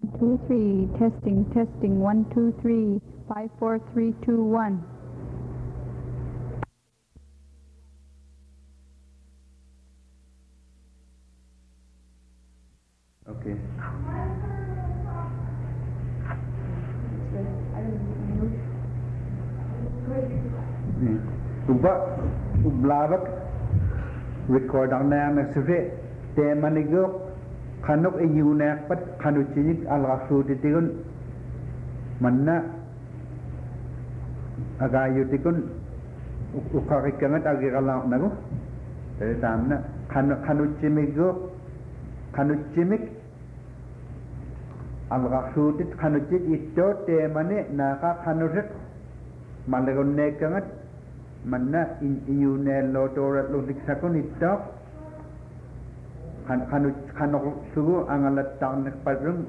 2, 3, testing, testing, 1, 2, 3, 5, 4, 3, 2, 1. Okay. Ublawak record ang na sure tema nigo kanok iyunak pat kanuchinik alrasutitikun manna agayutikun ukarikangat agiralaw nago dari tamna kanuchimigo kanuchimik alrasutit kanuchit ito tema ni naka kanurit malagunnekangat manna iyunel lotorat ludik sakun ito kanok sugu angalat tahun padrung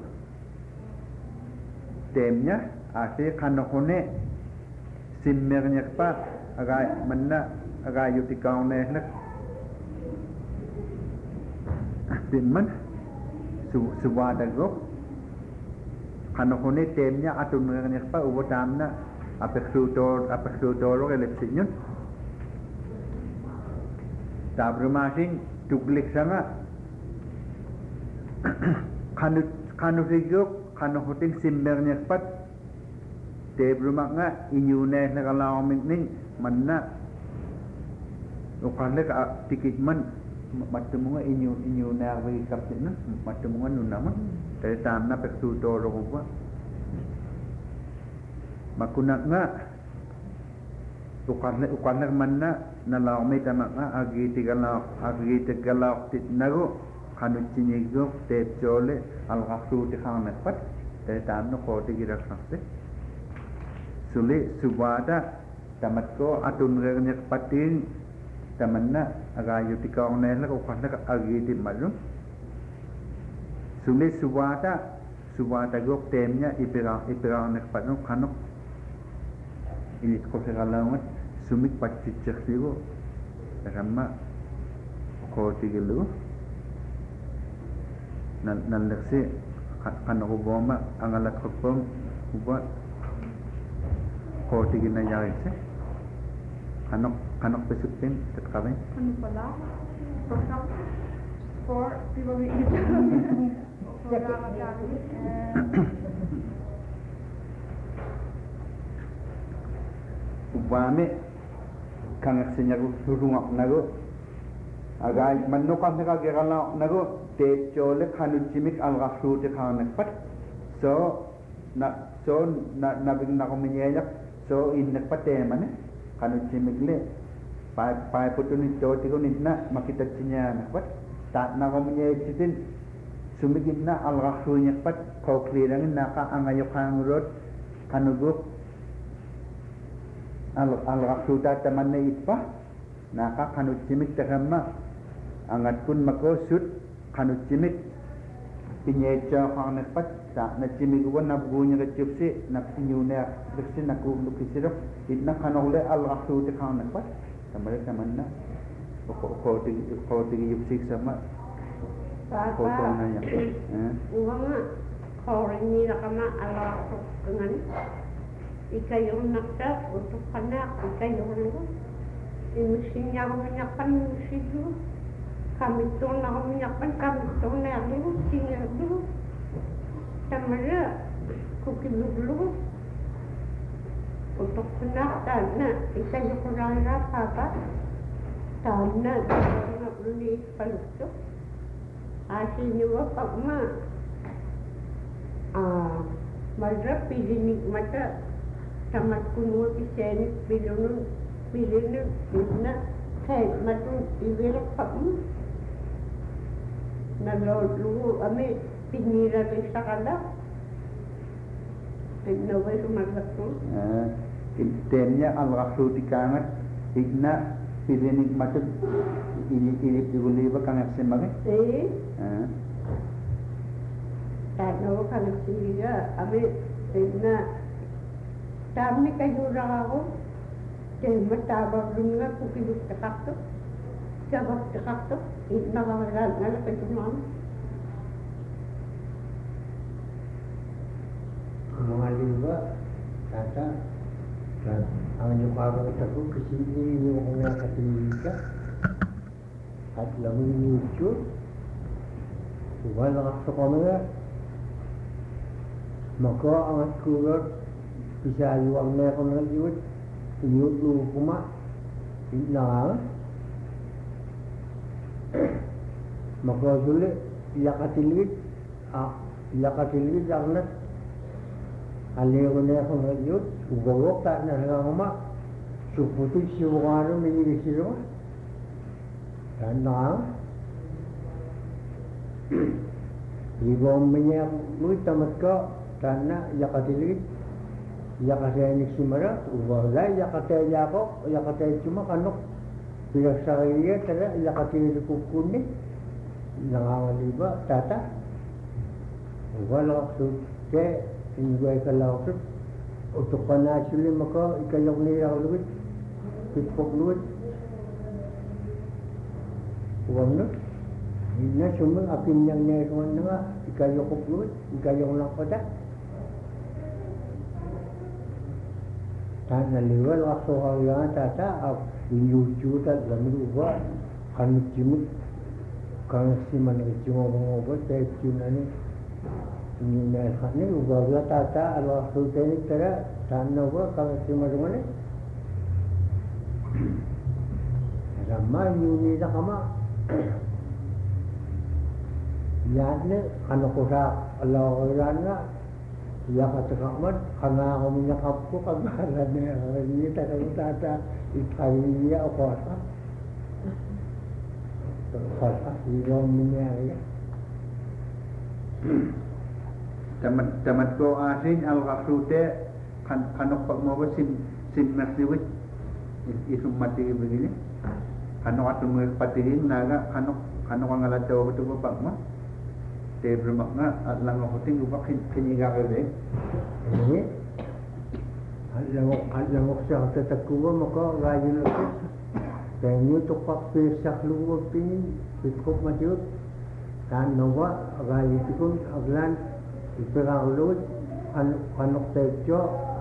temnya ase kanokone simmernya pa agak manna agak yutikaune nak timman suwada go kanokone temnya atunnya pa ubotamna apexutor elepsinyun tabrumasing tuglik sama kanufigok kanuhuting simbernya pat tebrumak nga inyune na kalawaming ning manna ukale ka tikitman matumunga inyune arwi kaptin matumunga nunaman kaya tamna pexutor ko ba makunak nga ukale manna nalawamay tamak nga agiti galaw titnago kanuchinigo tepjole algasuti khamet pat tamno khoti girak sakte sule subada tamatko atun renya patin tamanna agayuti kaune la ko khana agiti malum sule subada go temnya ipira nek patno khanok ini ko segalawan sumik patchik sigo ramma khoti gilu nalleksi kanok uboma angalat kopom uba khoti gina yaise kanok pesutin tetkabe kanok pala for people we ubame kangak senyagu surungak nago agay manukam sa kagirala nago tepjole kanuchimik algasuti khanek pat so nabing nakominyeyak so innek patemane kanuchimik le pai putuni totiko nitna makitachinya nak pat ta nakominyek sitin sumigina algasunya pat koklirangin naka angayok hangrot kanuguk algasuta tamanne itpa naka kanuchimik takamma angat kun makosut kanuchimik pinyecha khane pat sa na chimik wan na bunya ke chipsi na pinyune diksi na ku lukisiro itna khanole al ghasut khane pat samare samanna khoti yupsik sama khoto na ya uwanga khorini nakama ala dengan ikayon nakta untuk kana ikayon ko imusinya menyapan situ kami tu nak menyiapkan kami tu nak dulu tinggal dulu samara kuki dulu untuk kena tanah kita yang kurang apa tanah nak beli palu asyik apa ma madra pilih mata tamat kuno pisenik pilih nak kayak matu iberak apa nalolu ame pinira de sakala no vai sumaratu temnya al-ghasuti kangat igna pidenik matut ini diguliba kangat semage no kangat siniga ame igna tamni kayura ako tema tabang nga kukiluk takakto sabak takakto nakakagal na petunan liba tata dan ang nyukaro taku kesini nyukungnya katilika at lamun YouTube wala kasakamera maka ang kurat bisa yuang na kon yut lu kuma na maka dulu yakatilit karena alirune kon yut ugawok ta na ngama suputu siwano mini siro dan na ibom minyak lu tamat ko karena yakatilit yakatay ni simara wala yakatay cuma kanok pinasariya tala yakatay ni kukunin nangangaliba tata wala so ke ingway kalaw so utukan na sila maka ikalong nila ulit pitpok ulit uwang na na sumang akin niyang nyayon na nga ikayokop ulit ikayong lang pada tan naliwal waktu harian tata yuju tat lalu buat kan cimut kan si mana cimut buat saya cina ni ni ubah tata Allah sultan tera tan nawa kan si mana ramai yuni dah kama yani kan aku Allah orangnya ya kata kamu karena aku menyakap ko kagarannya ini tata italiya apa yung minyari tamat ko asin al-qasute kanok pag mo sim masniwit isumati begini kanok atong mga patihin naga kanok ang alataw ito pa pag mo table makna at lang ako ting ubak kiniga ka rin ini alam mo siya tatakuwa maka gaya lagi tenyo tupak pesak luwa pin pitkop majud kan nawa gaya tikun aglan iperang luwa kanok tejo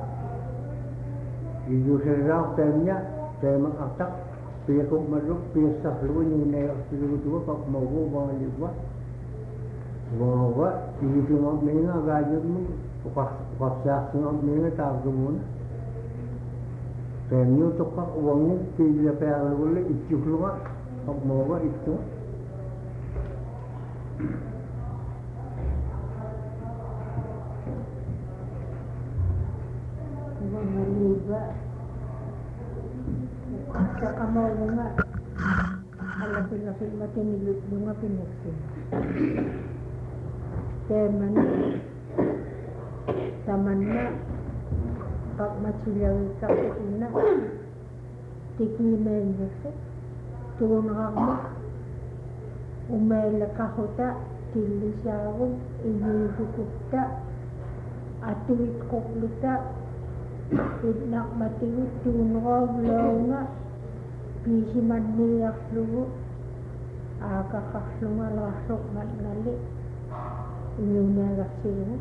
iyu serang temnya temang atak piakop majud pesak luwa yung nayak siluwa pak mawu bang liwa bahwa itu menga gajut mu paksa ngam menga tagun penyu topak uangnya tidak perlu boleh itu keluar mau itu liba sa kamau nga ala pinapil matinilip bunga pinaksin teman tamanna pag machilaw ka ina tikimen nese tunang umela kahota tilisawong inihukukta atuit kokluta idnak matiwit tunong launga pisiman niyak lugo akakaslunga lasok magnali inyong nagsina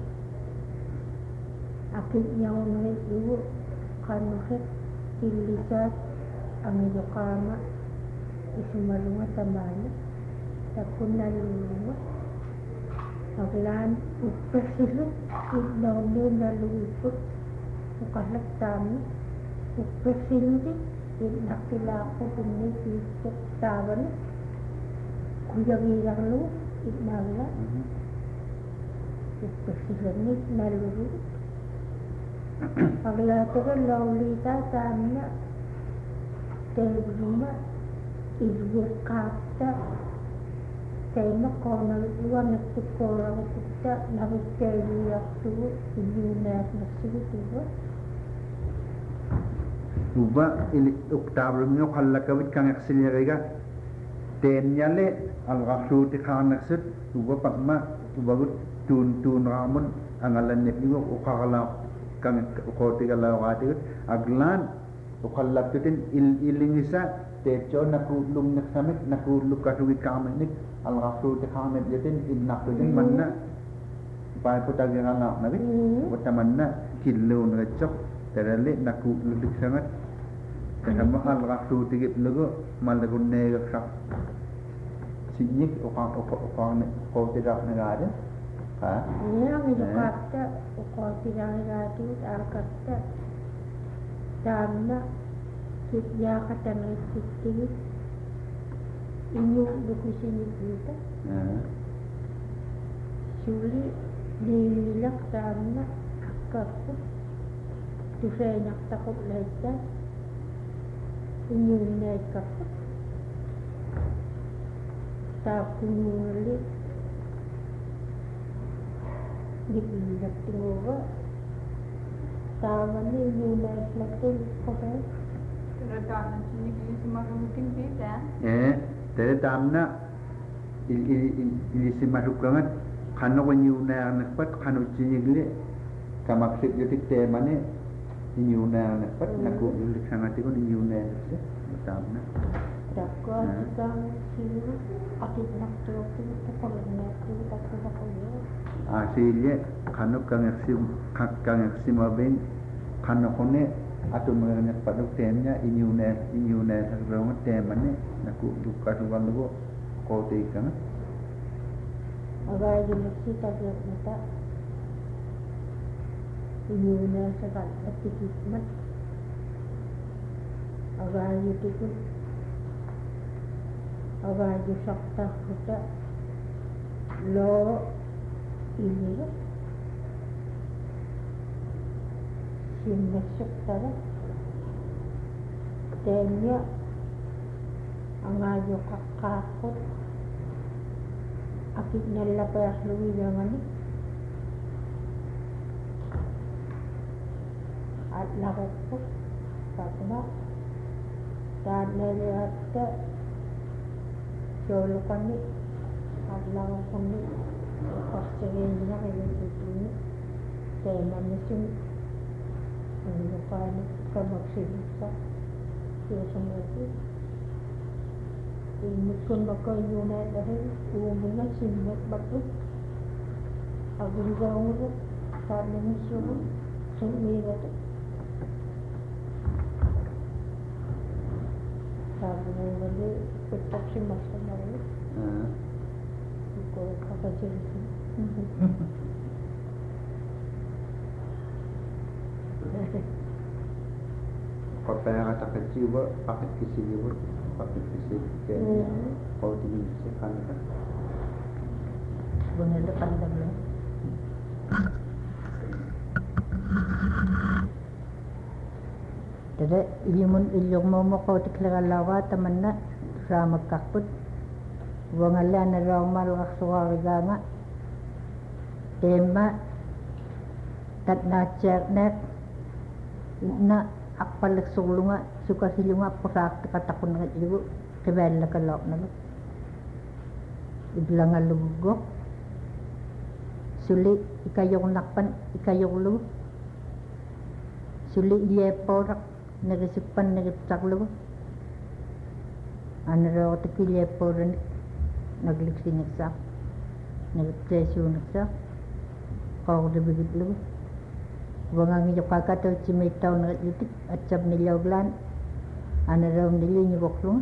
akin niyaw nangit lugo kanuhit tilisat ang yukama isumalunga tamali tapon na lulunga aglan upasilot idnaw niyo na lulupot ukalak tami upasilot idnak kilako pinipisok taban kuyang-iyang lu idnala upasilot na lulupot aglato ka laulita tamina tebruma ilwekata tema kona luan nagtukora kita nagkaya su iunas na su Uba ini oktabro minyo khalakawit kang aksilirega tenyale al-ghafruti khanaksit uba pakma ubagut tun ramon angalan niyo ukakala kang ukoti kala wati aglan ukallakitin ilingisa techo nakulung naksamit nakulung kasuwit kamenik al-ghafruti khamet yatin innaqtin manna pai putagirana nabi watamanna killuun gatsoq taralle naku luliksangat tahama alraqtu tigip lugu malagunneegaksaq sinyik uqaane qawtidaaq nagaade ha yang edukatta uqaatidaagaatu aakatta taamna kityaaqatan rikkittigit inyu lukusinikita suli liilaq taamna akkakku tuseenaqtaqut laita inyunneekkakku taakkunuulli liilaqtinguuga taamani inyunneeslaqtul qofee tere taamna ilisimasukkangat qanoqinniunaarnerpat qanutsiñigli kamaksipjutik teemane inniunaarnerpat naku luliksangatikun inniunaarnerse taamna takkuatikang silu akitnaqtuuqtu taqolunneeqtu takkuaqullu aasiille qanuk kangersimabin qanoqune atumagnerpaduk teemnya inniunaarnerronga teemane naku lukkasugallugu qootiikkanga agaajuliksi tabiatnata inyuunaasaqal attikitmat agaajutikun agaajusaqtarruta loo iliga simmassuqtara teemya angaajuqaqqaaqqut akit nallapaarlugigamani atlaqukku tatma taannaliatta sooluqani atlaqukkunni qarsageeninaqilututuni teemannisun unluqaani kamaksigussa kiusamuuti imutkun makayyunaadahi uumuna simmat bakku agulgaunguru taannisuru sunniratu taabungali kuttaksimassamari ko kakajirisi Kopaya kecil buat paket kisi buat paket kisi kayak kalau tinggi sekan kan. Benar depan dah. Jadi ilyong mo ko tiklagalawa tamanna sa magkakput. Wangalan na raw malaksuwariga nga. Tema tatnachak na akpalak sulunga suka silunga pusak katakun nga ibu kebela kalok na iblang alugok suli ikayong nakpan ikayong lu suli iyeporak nagisipan nagisaklu ano raw tikiyeporan nagliksinagsak nagtesyo kau de bigit lu wangang yung kakataw chimitaw na yutik at sab nilawglan ano raw nilinyog oklong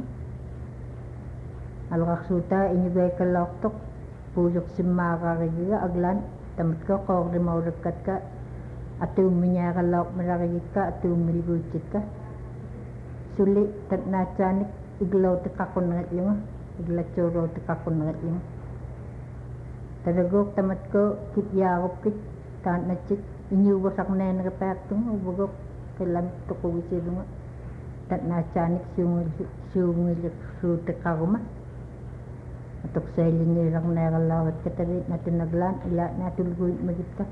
alakaksuta inyugay kaloktok puyok simaka kagiga aglan tamat ko kau de maurakat ka at uminya kalok marakagit ka at umiligutit ka suli tat nachanik iglaw tikakon na yung iglatsuro tikakon na yung taragok tamat ko kityakop kit taan na chik inyuwasak na yung nagapaktung ubagok kailan ito ko wisilo nga tat nachanik siyungil suta karuma atok sa ilinirang nakalawat katarit na tinaglan ila natulguin magitka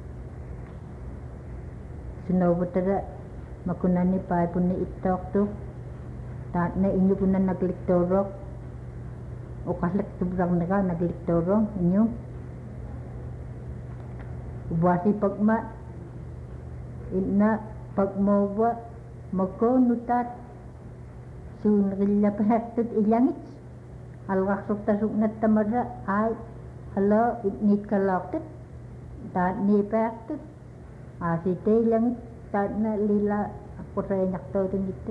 sinawatada makunani pa po ni itok to tat na inyo po na nagliktorok o kaslaktubrang na ka nagliktorok inyo buwasi pagma ina pagmawa magkonutat sunrilla pahatot ilangit alwaksok tasuk na tamara ay alo itnit kalaktit ta ni pahatot Asite lang na lila ako sa nakto dito.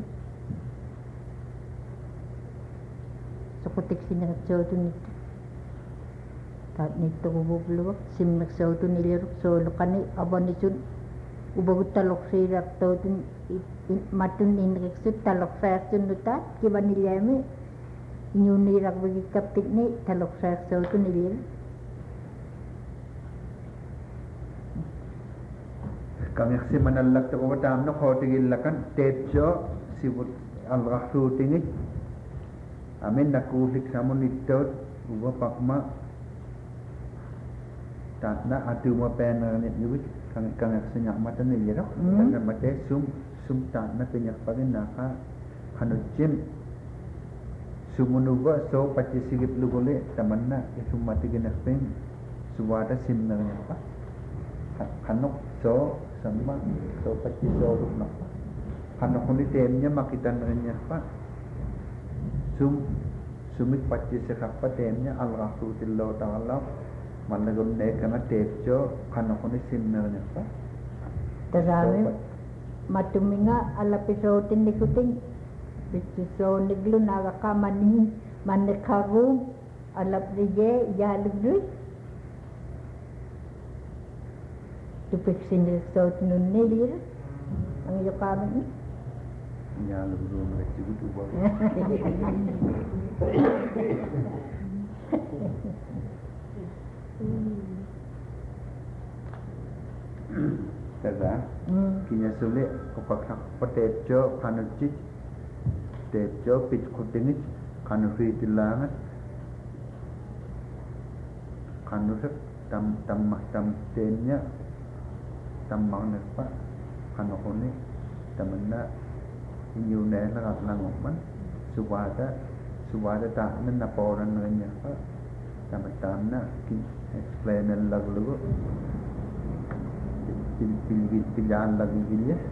Sukutik sinakto dito. Tat nito bubulok simnakso to nilirok so lokani abon nisun ubagut talok sirak to matun inreksut talok fasun nutat kiban nilame nyunirak bagi kaptik ni talok sakso to nilir. Kami si manalak to ko tam no khotigil lakan tetjo sibut al-rakhtu tingit amin nakulik samun itot uba pakma tatna atu mo pen ni yubit kang senyak mata ni lirok dan mate sum tatna penyak parin naka hanujim sumunuba so pachi sigip lugole tamanna isum mati genak pen suwada simnanya pa kanok so sama so pachi so lukna pa kanok ni temnya makitan nanya pa sumit pachi sekapa temnya al-rasul tillahu ta'ala managun ne kana tepjo kanok ni simnanya pa Terame matuminga ala pisotin nikuting so niglu nagakamani manekaru alap dige yaluglu tupiksin so tunun nilir ang yukaman ya lu mereka itu baru Kada kinya sulit kopakak petejo kanucit tejo pit kutingit kanu fitilangat kanu sep tam temnya tambang nepa kanu kone tamanna inyune lagat langoman subada tak nena poran nanya pa tamatana kin explain lagu pilihan lagi gini ya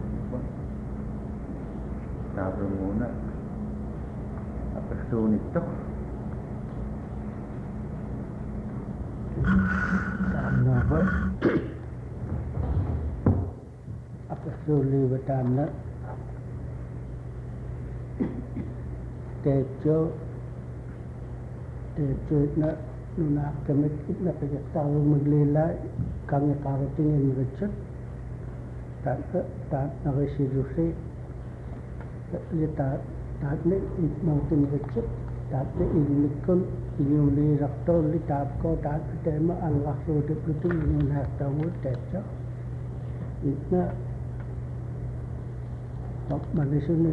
tahu muna apa sunit tuh apa apa suli betana tejo na nuna kemit na tahu meglila kami karutin recet tak nagisilusi tak ne mountain recet tak ne ilikon yuli rakto li tak ko tak tema Allah so de putu ni na tahu tejo itna manusia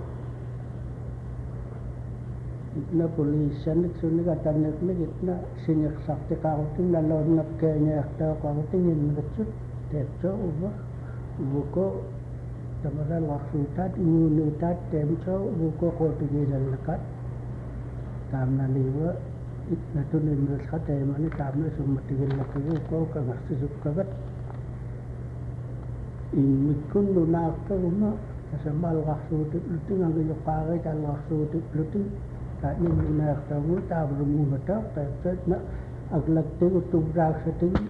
itna polisian suni katanya itna sinyak sakti karutin lalu nak kenya tahu karutin ni recet tejo ubah buko tamara waksutat imunitat temso buko kotigilan lakat tamna liwa itna tunin raskat temani tamna sumatigil lakat buko kangasti sukagat imikun lunakta uma kasamal waksutit luting ang yukare kan waksutit luting kanya lunakta mu tabrumu mata tetso na aglagte utubrak sating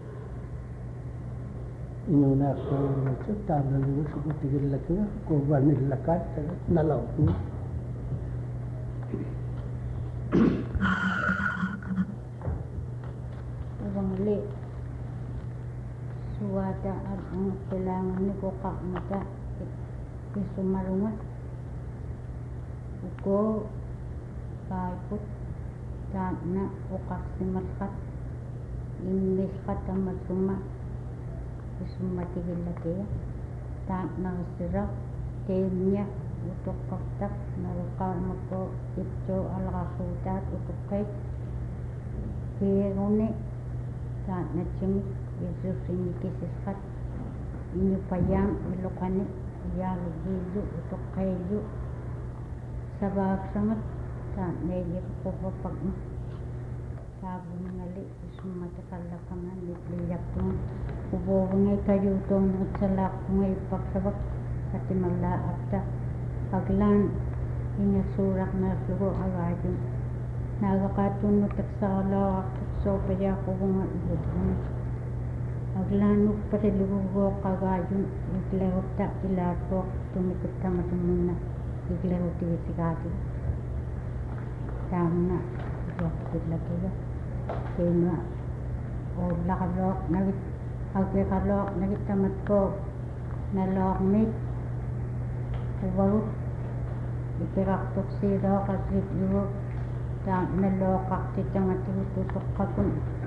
inyuna ko nito tama nyo sa tigil laki ko banil lakat nalaw ko Wangali suwada ang kailangan ni ko mata isumarungat ko kaiput na ukak simatkat imiskat ang masuma isummatigil lagi tak nakasirap temnya untuk kaktak nalakal mako ito alakasutat untuk kay hirone tak nachimik Yesus ini kisiskat ini payang ilokane yalugidu untuk kayu sabag sangat tak nailir ko papagma sabi ngali isummatikalakangan liyak tong ubo ngay kayo tong nagsalak ngay pagsabak at malaap ta paglan inasurak na sugo agayun nagakatun no taksala so paya ko nga ibutun Iglanuk pati lugo kagayun iglero ta ilato tumikita matumuna iglero tigisigati tamna waktu lagi ya kena olah kalok nagit agke kalok nagit tamat ko nalok mit ubalut ipirak tok siro kasrit lugo ta nalok kakti tangat tutusok kapun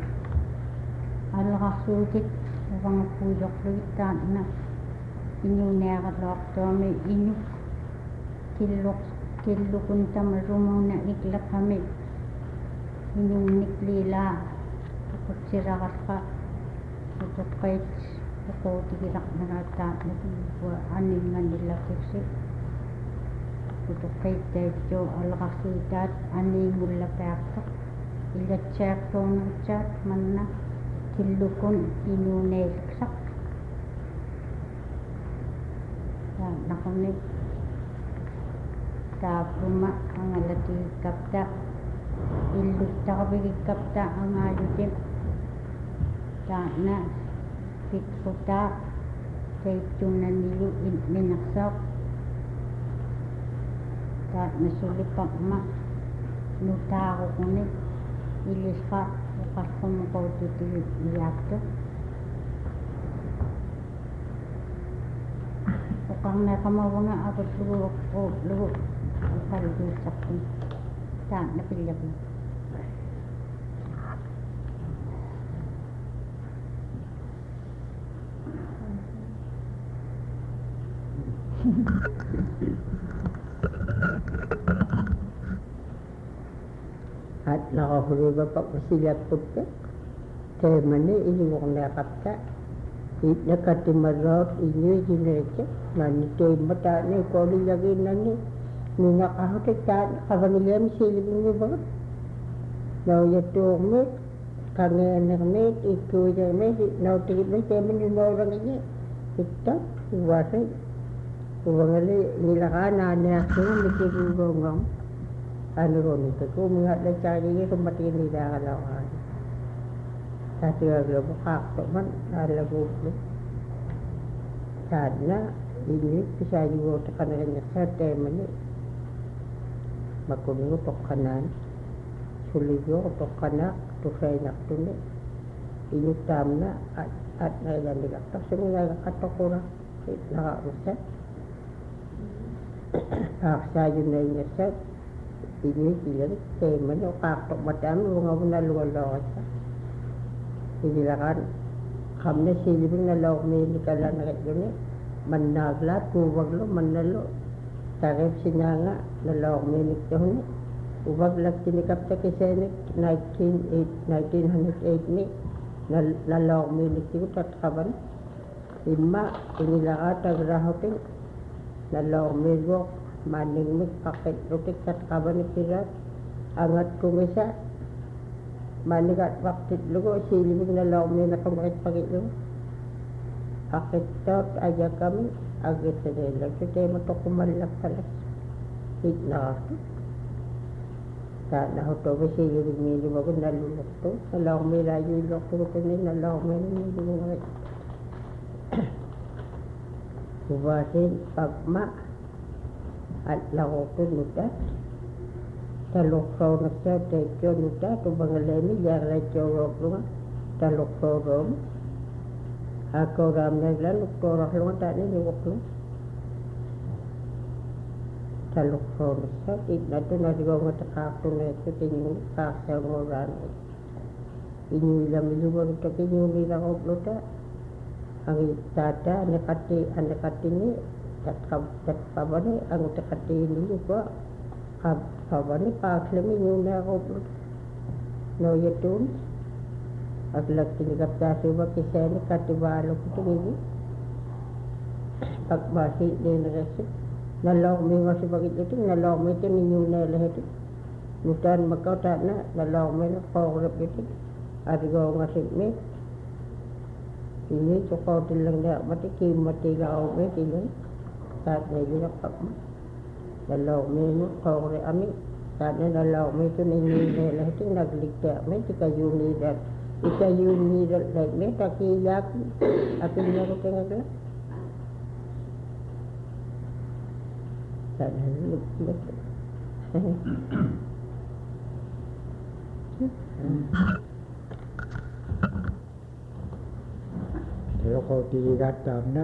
alakasukit upang puyok luitan na inyong nakalok to may inyong kilukun tamarumang na iklap kami inyong niklila kapag sirakat ka kapag kahit ako tigirak na nata aning nga nila kasi kapag kahit tayo alakasukat aning mula pektok ilat check to ng chat man na kilukon inunay sak nakamit tapuma ang alati kapta ilukta kabigit kapta ang ayutim na pitkuta kaytong nanilu minaksak nasulipak ma nuta ako kunit ilis ka bukas kumukaw dito iyakto bukang nakamawa nga abot lugo paligisak ko saan napilya ko at nakahuli pa silap ko ka kaya mani inyong nakapta nakatimarot inyo itinirikya nanito'y mata na ikoli lagi na ni nakahotik ka kapamilya mi silipin mo ba nauyatong mit kangenak mit ikuya mit nautigit mit kaya mani maurang niya ito iwasan uwangali nilaka naaksungan mikirulongong ano ron ito kung mga nagsari kung matiin nila kalawan Satu agama kakak man alago mo. Sana ini bisa juga tekanan yang saya mani. Makuningo tokanan, suligo tokanak, tusenak tuni. Ini tamna at nailan nila. Tapos mga katokura nakaruset. Aksayo na yung set. Ini sila kaya man o kakak madami mga naluwalawat sa. Sinilakan kami silibing na laok may nikala na kayo managla tuwag lo manalo tarif sinanga na laok may nikyo ubag lang tinikap sa kisenik 1908 ni na laok may nikyo tatkaban ima inilaka tagrahoting na laok may gok maning mik pakit rutik tatkaban ni pirat angat kong isa manigat waktu lugo silibig na laom niya na kamakit pagilo. Akitot aja kami agit sa nila. So tayo matukumalak talas. Hit na ako. Sana ako to ba silibig nili wag nalulok to. Nalaom may layo ilok to ko nila. Nalaom may nili mga Ubasin pagma at lako to nutas. Talok na siya, tekyo nuta, ito bangaleni, yara chorok lunga, talok rom. Ako ram na ilan, nuktorak lunga, tani niwok lunga. Talok na siya, tignan ito, narigaw nga takakto na ito, tingin kaksaw ng oran. Inyulam iluwag ito, kinyumilang okluta. Ang tata, anakati ni, tatkabani, ang takati ni ko. Kabani paklemi nyuna ko no yetun aglak tinigap taso ba kiseni katibalo ko tungi pagbasi din resi nalaw mi ngasi bagit itu nalaw mi itu nyuna lehet mutan makau ta na nalaw mi na pogrep itu argo ngasi mi ini cokot tilang dak mati kimati gao mi tilang saat ni dia pak nalaw mi no kore ami sana nalaw mi to ni ni lehet naglikta mi tika yuni dat Ika yun nila like takilak akin niya ko tengah tak luk. Kalau kau tidak tahu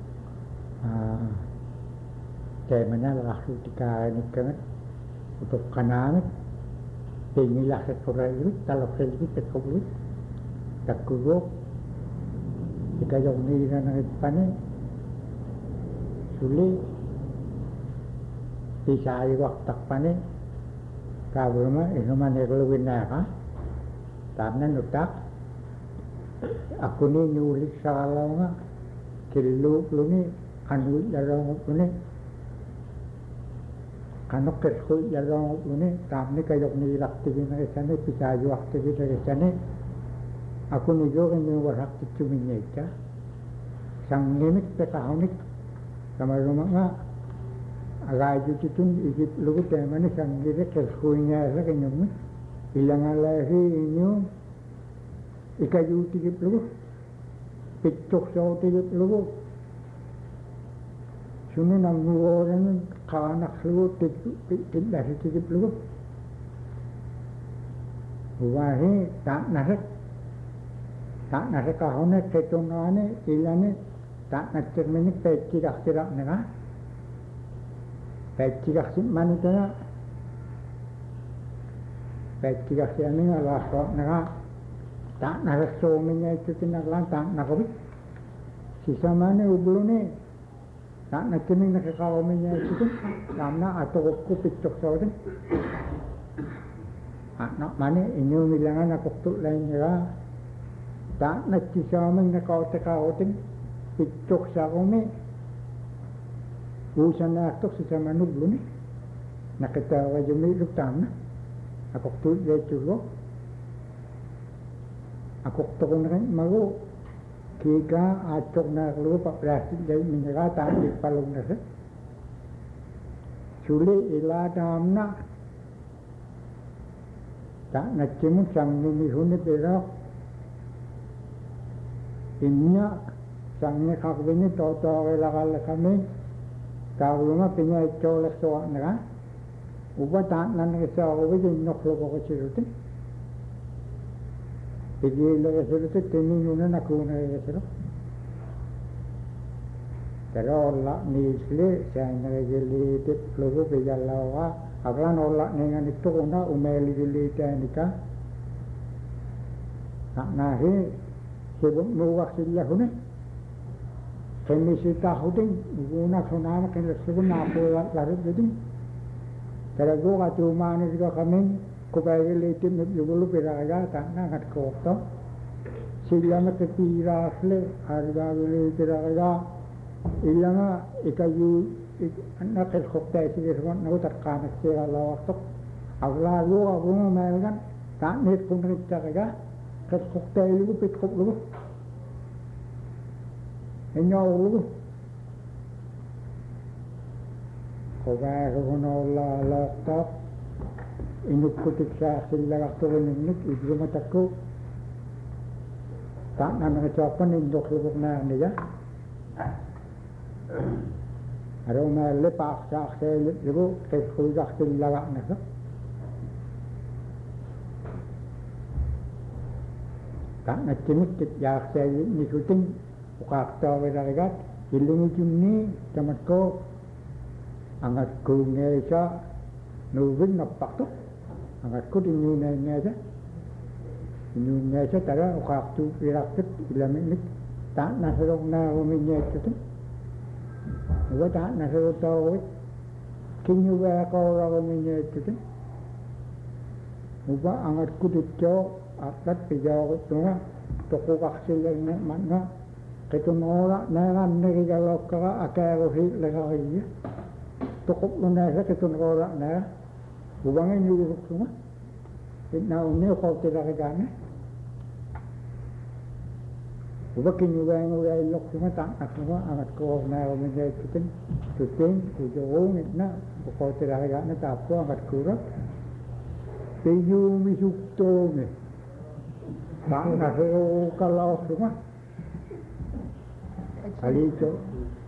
mana lah ketika ini kan untuk kanan tinggilah sekolah itu kalau selagi sekolah tak kuat jika yang ini dan panen sulit bisa waktu tak panen kalau mah ini mana kalau nak karena nutak aku ni nyulik salah nga kilo ni anu jarang ni kanok kerja jarang ni tam ni kayak ni aktifin na sana bisa ju aktifin na sana aku ni juga ni warak cumi nyeja sang nimik pekahonik sama rumah nga agak ju tun ikut lugu temani sang gire kerjanya lagi nyum ilang alahi nyum ikayu tigip lugu picok saw tigip lugu sunu nang nuoran kanak lugu tigip lugu wahi tak nasek kahone ketonane ilane tak nasek menik pecirak nega pecirak simman itu na pecirak siani ngalah nega tak nak suaminya itu tinaklan tak nak kopi sisa mana ublu ni tak nak kini nak kawaminya itu karena atau kopi cok sahaja nak mana ini bilangan aku tu lain ya tak nak sisa mana kau tekawatin picok sahaja bukan nak tu sisa mana ublu ni nak kita wajib hidup tam aku tu dia cuba aku tahu nak malu kika acok nak lupa plastik jadi minyak tak di palung nasi sulit ilah damna tak nak cemuk sang ni hunit berak imnya sang ni kak bini tahu elakal kami tahu rumah punya colek soak nera ubah tak nak kisah ubah jadi nak lupa kecil Jadi lagi sebetulnya tening mana nak guna lagi sebetulnya. Kalau Allah ni isle, saya nak jadi tip lagu berjalan. Apalan Allah dengan itu guna umeli jadi teknika. Nak nahi sebut muak silah guna. Kami tahu ding guna sunama kena sebut apa lalu jadi. Kalau gua cuma ni juga kami kubayi letim yugulu piraga tanah kat kota silama ketira asle harga gule piraga ilama ikayu anak kota itu semua nak terkan secara lawak agla gua gua melgan tak net pun terjaga kat kota itu pitkop lu enyo lu kubayi guna Allah laptop inuk kutik sa sila kakturin inuk ibu mataku tak nama kecapan induk lubuk na niya araw na lepak sa akselit ibu kekudak sila kak nasa tak na cimik ya akselit ni kuting ukakta wiragat ilingi jumni tamat ko angat ko ngesa nubin napak tu angat ko din yun ngesa yun ngesa tara ukaktu wirakit ilamik tak nasarok na uminya itu Uwa tak nasarok tau kinyuwa ko ra uminya itu Uwa angat ko dito atlat pijaw ko tunga toko kaksilan na mana ketunora na nagigalaw ka akero lagay toko lunasa ketunora na ubangin yung tunga naunnya kau tidak kagana uba kinyuwa lok semua tak semua angat ko na uminya tuting tujuh na kau tidak kagana tako angat kurang peyu misukto me Bang nasi kalau semua. Kali itu